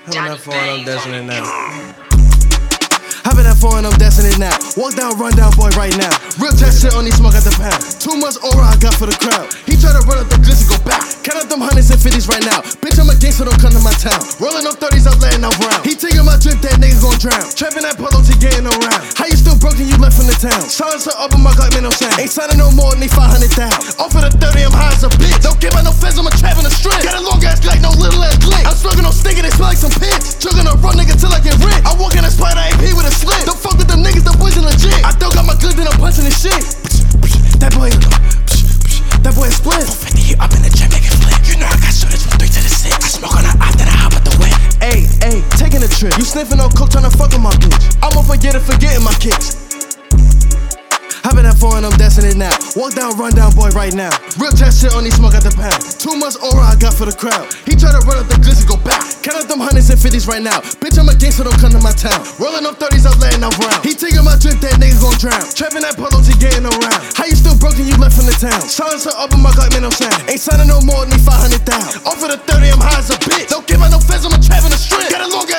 Having that foreign, I'm dancing it now. Having that foreign, I'm dancing it now. Walk down, run down, boy, right now. Real test shit on these smoke at the pound. Too much aura I got for the crowd. He try to run up the glitz and go back. Count up them hundreds and fifties right now. Bitch, I'm a gangster, don't come to my town. Rolling up 30s, I'm letting out round. He taking my drip, that nigga gon' drown. Trapping that polo to getting around. How you still broke and you left from the town? Silencer up in my gut, man, no sound. Ain't signing no more than 500,000. Off of the 30, I'm high as a bitch. Don't give out no feds, I'm a trap in the strip. Got a long ass like no little ass glick. I'm smoking on stinking, they smell like some pigs. Chugging a raw nigga till I get rich. I walk in a spot, I ain't pee with a slip. Don't fuck with them niggas, the boys are legit. I don't got my good, then I'm punching this shit. That boy, that boy is split. 450, up in the gym, making flip. You know I got shooters from 3 to the 6. I smoke on the op, then I hop out the whip. Ayy, taking a trip. You sniffing on coke, tryna fuck with my bitch. I'ma forgetting my kicks. Having that foreign, I'm dancing it now. Walk down, run down, boy, right now. Real test shit on these smoke at the pound. Too much aura I got for the crowd. He try to run up the glitz and go back. Count up them hundreds and fifties right now. Bitch, I'm a gangster, don't come to my town. Rolling up 30s, I'm letting out round. He taking my drip, that nigga gon' drown. Trapping that polo to getting around. How you still broke and you left from the town? Silencer up in my gut, man, no sound. Ain't signing no more than 500,000. Off of the 30, I'm high as a bitch. Don't give out no feds, I'm a trap in the strip. Got a long ass